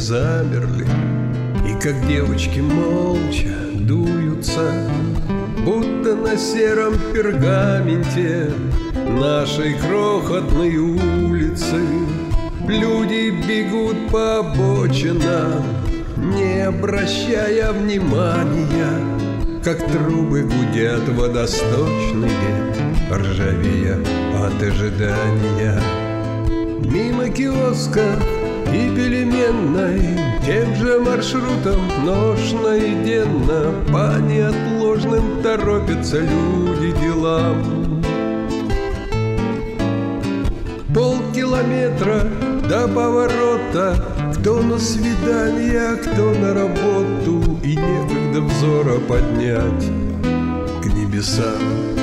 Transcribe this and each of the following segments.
замерли, и как девочки молча дуются, будто на сером пергаменте нашей крохотной улицы. Люди бегут по обочинам, не обращая внимания, как трубы гудят водосточные, ржавея от ожидания. Мимо киоска и переменной, тем же маршрутом ношно и денно, по неотложным торопятся люди делам. Полкилометра до поворота, кто на свидание, а кто на работу, и некогда взора поднять к небесам.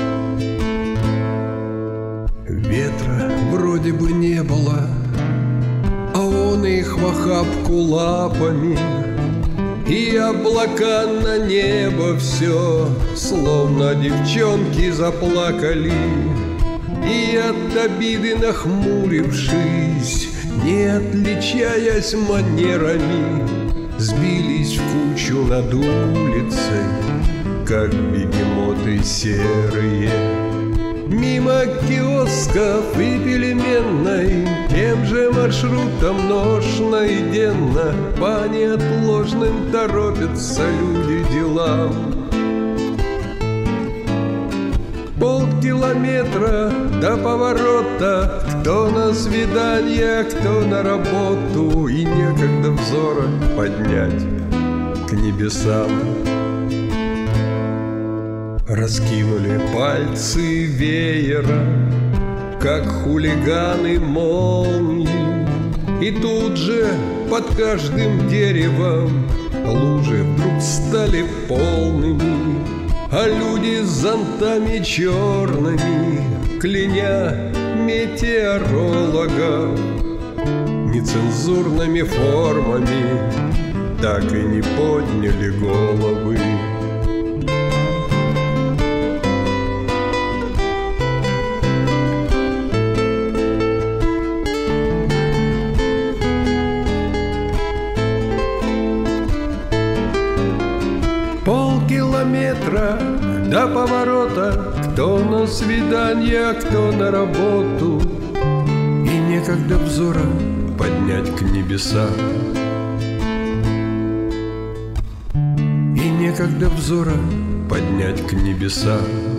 Ветра вроде бы не было, а он их в охапку лапами, и облака на небо все, словно девчонки заплакали. И от обиды нахмурившись, не отличаясь манерами, сбились в кучу над улицей, как бегемоты серые. Мимо киосков и переменной, тем же маршрутом ношно и денно, по неотложным торопятся люди делам. Полкилометра до поворота, кто на свидание, а кто на работу, и некогда взора поднять к небесам. Раскинули пальцы веера, как хулиганы молнии, и тут же под каждым деревом лужи вдруг стали полными, а люди с зонтами черными, кляня метеорологов нецензурными формами, так и не подняли головы. Полкилометра до поворота, кто на свидание, а кто на работу, и некогда взора поднять к небесам. И некогда взора поднять к небесам.